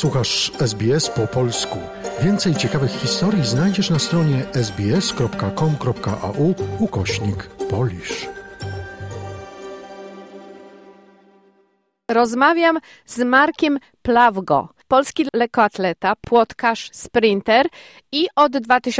Słuchasz SBS po polsku. Więcej ciekawych historii znajdziesz na stronie sbs.com.au/Polish. Rozmawiam z Markiem Plawgo, polski lekkoatleta, płotkarz, sprinter i od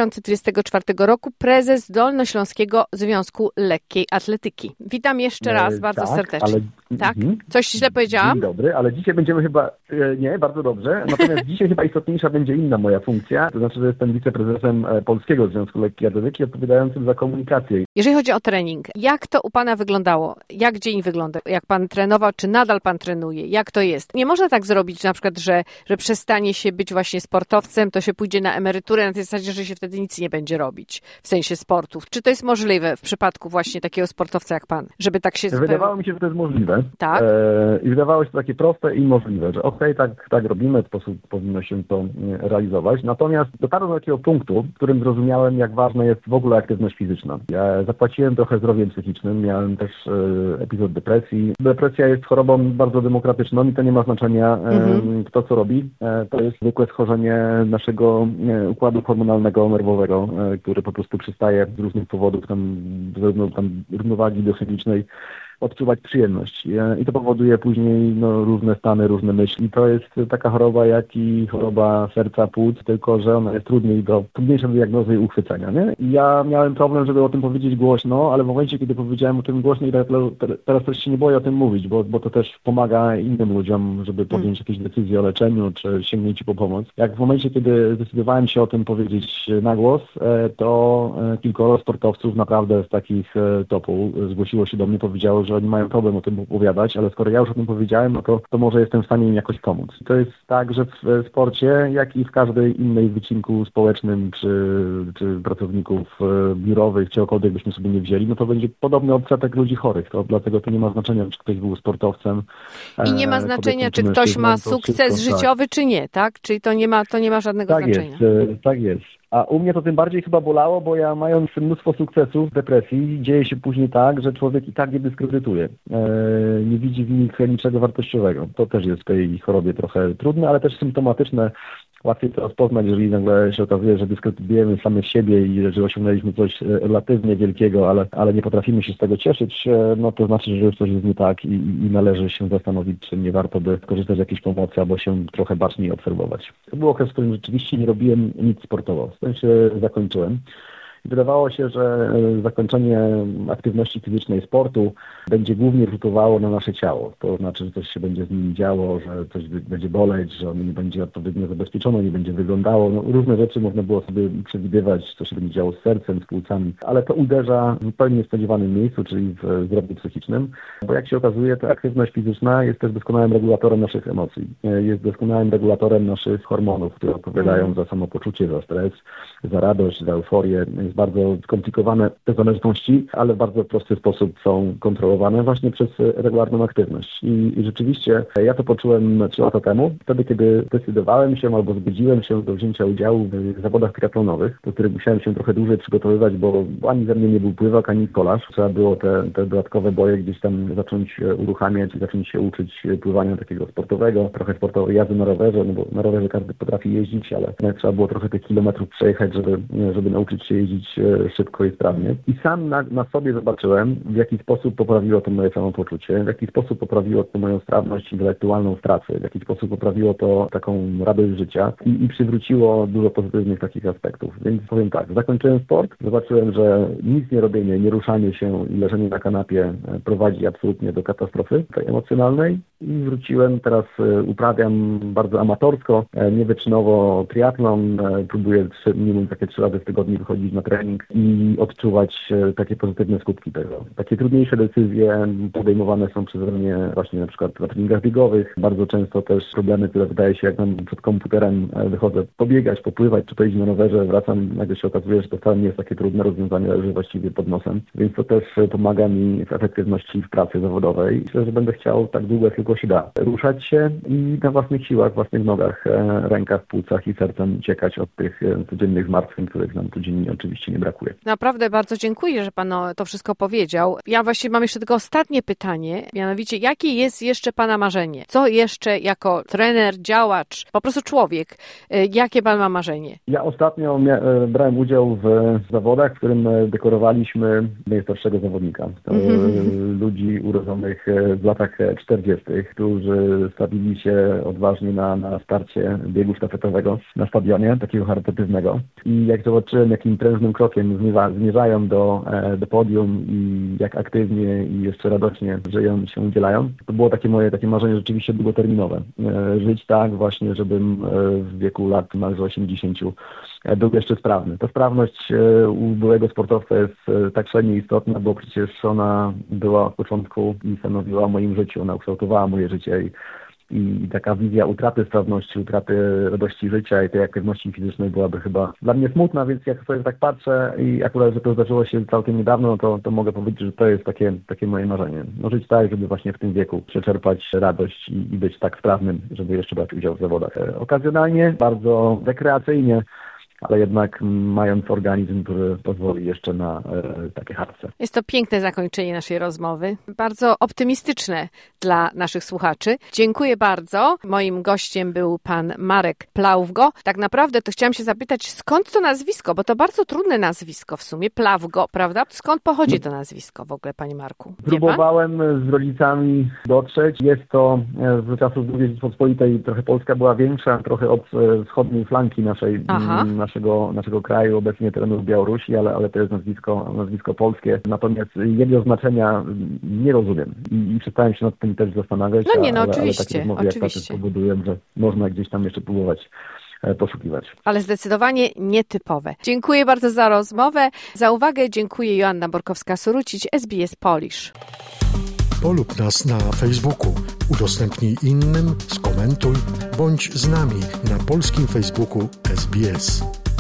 2024 roku prezes Dolnośląskiego Związku Lekkiej Atletyki. Witam jeszcze raz bardzo serdecznie. Tak? Coś źle powiedziałam? Dzień dobry, ale dzisiaj będziemy chyba... Nie, bardzo dobrze. Natomiast dzisiaj chyba istotniejsza będzie inna moja funkcja. To znaczy, że jestem wiceprezesem Polskiego Związku Lekkiej Atletyki odpowiadającym za komunikację. Jeżeli chodzi o trening, jak to u Pana wyglądało? Jak dzień wygląda? Jak Pan trenował? Czy nadal Pan trenuje? Jak to jest? Nie można tak zrobić na przykład, że przestanie się być właśnie sportowcem, to się pójdzie na emeryturę na tej zasadzie, że się wtedy nic nie będzie robić w sensie sportów. Czy to jest możliwe w przypadku właśnie takiego sportowca jak Pan? Żeby tak się... Wydawało mi się, że to jest możliwe. Tak? I wydawało się to takie proste i możliwe, że tak robimy, w sposób powinno się to realizować. Natomiast dotarłem do takiego punktu, w którym zrozumiałem, jak ważna jest w ogóle aktywność fizyczna. Ja zapłaciłem trochę zdrowiem psychicznym, miałem też epizod depresji. Depresja jest chorobą bardzo demokratyczną i to nie ma znaczenia, kto co robi. To jest zwykłe schorzenie naszego układu hormonalnego, nerwowego, który po prostu przestaje z różnych powodów, zarówno równowagi biochemicznej, odczuwać przyjemność. I to powoduje później różne stany, różne myśli. To jest taka choroba, jak i choroba serca, płuc, tylko że ona jest trudniejsza do diagnozy i uchwycenia. Nie? I ja miałem problem, żeby o tym powiedzieć głośno, ale w momencie, kiedy powiedziałem o tym głośno i teraz też się nie boję o tym mówić, bo to też pomaga innym ludziom, żeby podjąć jakieś decyzje o leczeniu, czy sięgnięciu po pomoc. Jak w momencie, kiedy zdecydowałem się o tym powiedzieć na głos, to kilkoro sportowców naprawdę z takich topu zgłosiło się do mnie, powiedziało, że oni mają problem o tym opowiadać, ale skoro ja już o tym powiedziałem, to może jestem w stanie im jakoś pomóc. To jest tak, że w sporcie, jak i w każdej innej wycinku społecznym, czy pracowników biurowych, czegokolwiek byśmy sobie nie wzięli, to będzie podobny odsetek ludzi chorych. Dlatego to nie ma znaczenia, czy ktoś był sportowcem. I nie ma znaczenia, czy ktoś ma sukces życiowy, czy nie, tak? Czyli to nie ma żadnego znaczenia. Tak jest. A u mnie to tym bardziej chyba bolało, bo ja mając mnóstwo sukcesów w depresji, dzieje się później tak, że człowiek i tak je dyskredytuje. Nie widzi w nich niczego wartościowego. To też jest w tej chorobie trochę trudne, ale też symptomatyczne. Łatwiej to rozpoznać, jeżeli nagle się okazuje, że dyskredytujemy samych siebie i że osiągnęliśmy coś relatywnie wielkiego, ale nie potrafimy się z tego cieszyć, to znaczy, że już coś jest nie tak i należy się zastanowić, czy nie warto by korzystać z jakiejś pomocy albo się trochę baczniej obserwować. To był okres, w którym rzeczywiście nie robiłem nic sportowo. Z tym się zakończyłem. I wydawało się, że zakończenie aktywności fizycznej sportu będzie głównie rzutowało na nasze ciało. To znaczy, że coś się będzie z nim działo, że coś będzie boleć, że ono nie będzie odpowiednio zabezpieczone, nie będzie wyglądało. Różne rzeczy można było sobie przewidywać, co się będzie działo z sercem, z płucami, ale to uderza w zupełnie niespodziewanym miejscu, czyli w zdrowiu psychicznym, bo jak się okazuje, ta aktywność fizyczna jest też doskonałym regulatorem naszych emocji. Jest doskonałym regulatorem naszych hormonów, które odpowiadają za samopoczucie, za stres, za radość, za euforię. Jest bardzo skomplikowane te zależności, ale w bardzo prosty sposób są kontrolowane właśnie przez regularną aktywność. I rzeczywiście ja to poczułem 3 lata temu, wtedy kiedy zdecydowałem się albo zgodziłem się do wzięcia udziału w zawodach triatlonowych, do których musiałem się trochę dłużej przygotowywać, bo ani ze mnie nie był pływak, ani kolarz. Trzeba było te dodatkowe boje gdzieś tam zacząć uruchamiać, zacząć się uczyć pływania takiego sportowego, trochę sportowej jazdy na rowerze, bo na rowerze każdy potrafi jeździć, ale trzeba było trochę tych kilometrów przejechać, żeby nauczyć się jeździć szybko i sprawnie. I sam na sobie zobaczyłem, w jaki sposób poprawiło to moje samopoczucie, w jaki sposób poprawiło to moją sprawność intelektualną w pracy, w jaki sposób poprawiło to taką radość życia i przywróciło dużo pozytywnych takich aspektów. Więc powiem tak, zakończyłem sport, zobaczyłem, że nic nie robienie, nie ruszanie się i leżenie na kanapie prowadzi absolutnie do katastrofy tej emocjonalnej i wróciłem, teraz uprawiam bardzo amatorsko, niewyczynowo triatlon, próbuję minimum takie 3 razy w tygodniu wychodzić na trening i odczuwać takie pozytywne skutki tego. Takie trudniejsze decyzje podejmowane są przeze mnie właśnie na przykład na treningach biegowych. Bardzo często też problemy, które wydaje się, jak nam przed komputerem wychodzę pobiegać, popływać, czy to iść na rowerze, wracam, nagle się okazuje, że to wcale nie jest takie trudne rozwiązanie, leży właściwie pod nosem. Więc to też pomaga mi w efektywności w pracy zawodowej. Myślę, że będę chciał tak długo, jak tylko się da, ruszać się i na własnych siłach, własnych nogach, rękach, płucach i sercem uciekać od tych codziennych zmartwień, których nam codziennie oczywiście oczywiście nie brakuje. Naprawdę bardzo dziękuję, że Pan to wszystko powiedział. Ja właściwie mam jeszcze tylko ostatnie pytanie, mianowicie jakie jest jeszcze Pana marzenie? Co jeszcze jako trener, działacz, po prostu człowiek, jakie Pan ma marzenie? Ja ostatnio brałem udział w zawodach, w którym dekorowaliśmy najstarszego zawodnika. Ludzi urodzonych w latach 40., którzy stawili się odważnie na starcie biegu sztafetowego na stadionie, takiego charytatywnego. I jak zobaczyłem, jakim prężnym krokiem zmierzają do podium i jak aktywnie i jeszcze radośnie żyją, się udzielają, to było takie marzenie rzeczywiście długoterminowe. Żyć tak właśnie, żebym w wieku lat niemalże 80 był jeszcze sprawny. Ta sprawność u byłego sportowca jest tak szalenie istotna, bo przecież ona była od początku i stanowiła o moim życiu, ona ukształtowała moje życie i taka wizja utraty sprawności, utraty radości życia i tej aktywności fizycznej byłaby chyba dla mnie smutna, więc jak sobie tak patrzę i akurat, że to zdarzyło się całkiem niedawno, to mogę powiedzieć, że to jest takie moje marzenie. No żyć tak, żeby właśnie w tym wieku przeczerpać radość i być tak sprawnym, żeby jeszcze brać udział w zawodach. Okazjonalnie, bardzo rekreacyjnie, ale jednak mając organizm, który pozwoli jeszcze na takie harce. Jest to piękne zakończenie naszej rozmowy, bardzo optymistyczne dla naszych słuchaczy. Dziękuję bardzo. Moim gościem był pan Marek Plawgo. Tak naprawdę to chciałam się zapytać, skąd to nazwisko, bo to bardzo trudne nazwisko w sumie, Plawgo, prawda? Skąd pochodzi to nazwisko w ogóle, panie Marku? Próbowałem z rodzicami dotrzeć. Jest to z czasów II Rzeczypospolitej, trochę Polska była większa, trochę od wschodniej flanki naszego kraju, obecnie terenów Białorusi, ale to jest nazwisko polskie. Natomiast jego znaczenia nie rozumiem i przestałem się nad tym też zastanawiać. Oczywiście. Ale takie rozmowy jak takie powodują, że można gdzieś tam jeszcze próbować poszukiwać. Ale zdecydowanie nietypowe. Dziękuję bardzo za rozmowę. Za uwagę dziękuję. Joanna Borkowska-Surucić, SBS Polish. Polub nas na Facebooku, udostępnij innym, skomentuj, bądź z nami na polskim Facebooku SBS.